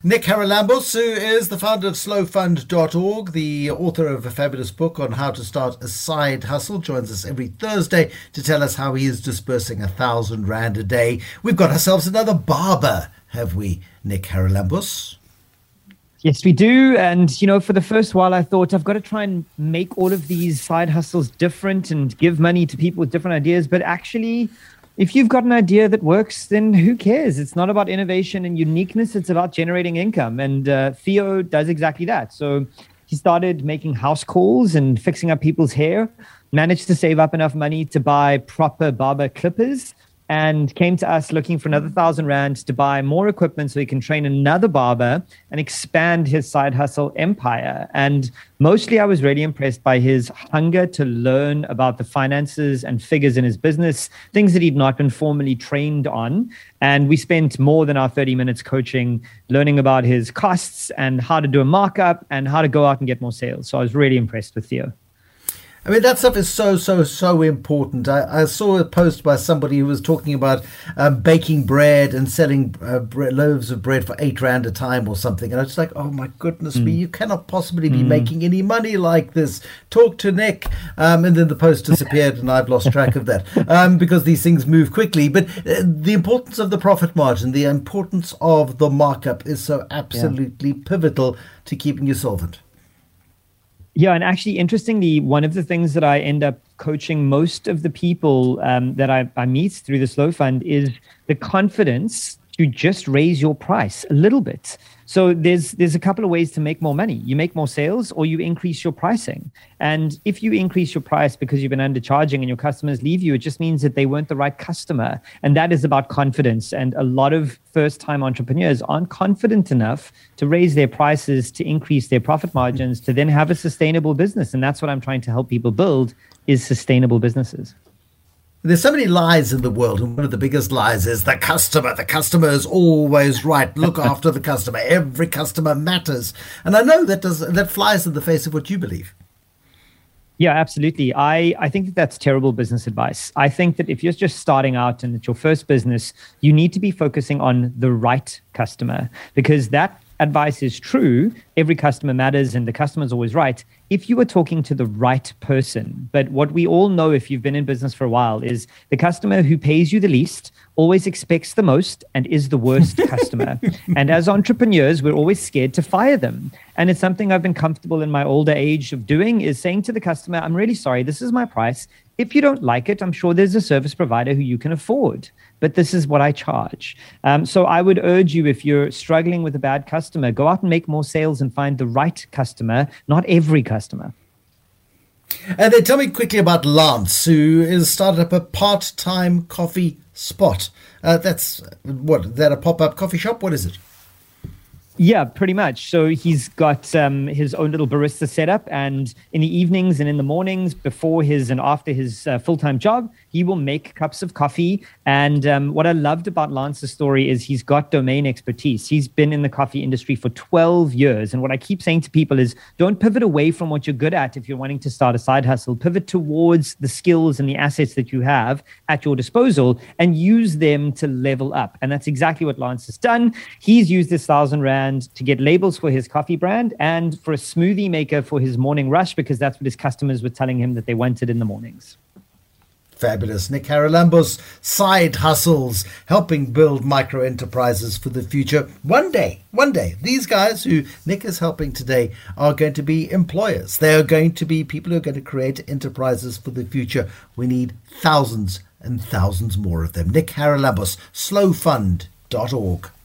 Nick Haralambos, who is the founder of slowfund.org, the author of a fabulous book on how to start a side hustle, joins us every Thursday to tell us how he is dispersing R1,000 a day. We've got ourselves another barber, have we, Nick Haralambos? Yes, we do. And, for the first while, I thought I've got to try and make all of these side hustles different and give money to people with different ideas. But actually, if you've got an idea that works, then who cares? It's not about innovation and uniqueness. It's about generating income. And Theo does exactly that. So he started making house calls and fixing up people's hair, managed to save up enough money to buy proper barber clippers, and came to us looking for another R1,000 to buy more equipment so he can train another barber and expand his side hustle empire. And mostly I was really impressed by his hunger to learn about the finances and figures in his business, things that he'd not been formally trained on. And we spent more than our 30 minutes coaching, learning about his costs and how to do a markup and how to go out and get more sales. So I was really impressed with Theo. I mean, that stuff is so important. I saw a post by somebody who was talking about baking bread and selling loaves of bread for R8 a time or something. And I was like, oh, my goodness me, you cannot possibly be making any money like this. Talk to Nick. And then the post disappeared and I've lost track of that because these things move quickly. But the importance of the profit margin, the importance of the markup is so absolutely pivotal to keeping you solvent. Yeah, and actually, interestingly, one of the things that I end up coaching most of the people that I meet through the Slow Fund is the confidence to just raise your price a little bit. So there's a couple of ways to make more money. You make more sales or you increase your pricing. And if you increase your price because you've been undercharging and your customers leave you, it just means that they weren't the right customer. And that is about confidence. And a lot of first-time entrepreneurs aren't confident enough to raise their prices, to increase their profit margins, to then have a sustainable business. And that's what I'm trying to help people build, is sustainable businesses. There's so many lies in the world, and one of the biggest lies is the customer. The customer is always right. Look after the customer. Every customer matters. And I know that flies in the face of what you believe. Yeah, absolutely. I think that's terrible business advice. I think that if you're just starting out and it's your first business, you need to be focusing on the right customer, because that advice is true. Every customer matters and the customer is always right if you are talking to the right person. But what we all know, if you've been in business for a while, is the customer who pays you the least always expects the most and is the worst customer. And as entrepreneurs, we're always scared to fire them. And it's something I've been comfortable in my older age of doing, is saying to the customer, I'm really sorry, this is my price. If you don't like it, I'm sure there's a service provider who you can afford, but this is what I charge. So I would urge you, if you're struggling with a bad customer, go out and make more sales and find the right customer, not every customer. And then tell me quickly about Lance, who has started up a part-time coffee spot. That's a pop-up coffee shop? What is it? Yeah, pretty much. So he's got his own little barista setup, and in the evenings and in the mornings, before his and after his full-time job, he will make cups of coffee. And what I loved about Lance's story is he's got domain expertise. He's been in the coffee industry for 12 years. And what I keep saying to people is, don't pivot away from what you're good at if you're wanting to start a side hustle. Pivot towards the skills and the assets that you have at your disposal and use them to level up. And that's exactly what Lance has done. He's used this R1,000 to get labels for his coffee brand and for a smoothie maker for his morning rush, because that's what his customers were telling him that they wanted in the mornings. Fabulous. Nick Haralambos, Side Hustles, helping build micro enterprises for the future. One day, these guys who Nick is helping today are going to be employers. They are going to be people who are going to create enterprises for the future. We need thousands and thousands more of them. Nick Haralambos, slowfund.org.